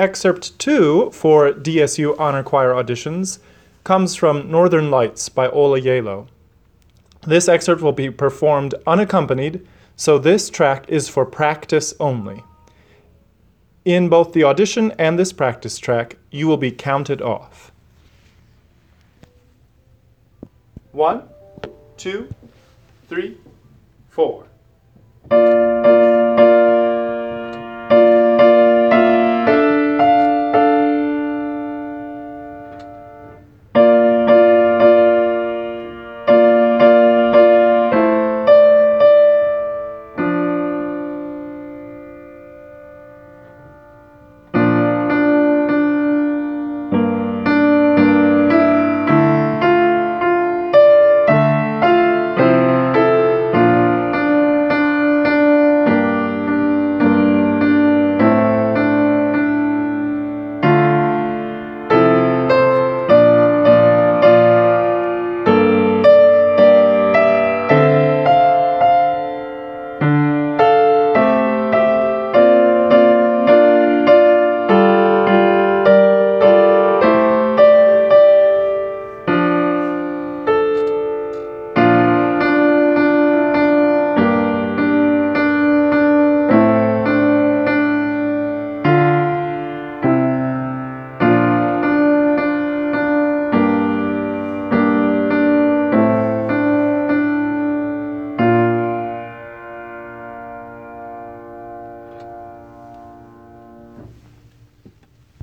Excerpt 2 for DSU Honor Choir auditions comes from Northern Lights by Ola Yalo. This excerpt will be performed unaccompanied, so this track is for practice only. In both the audition and this practice track, you will be counted off. 1, 2, 3, 4.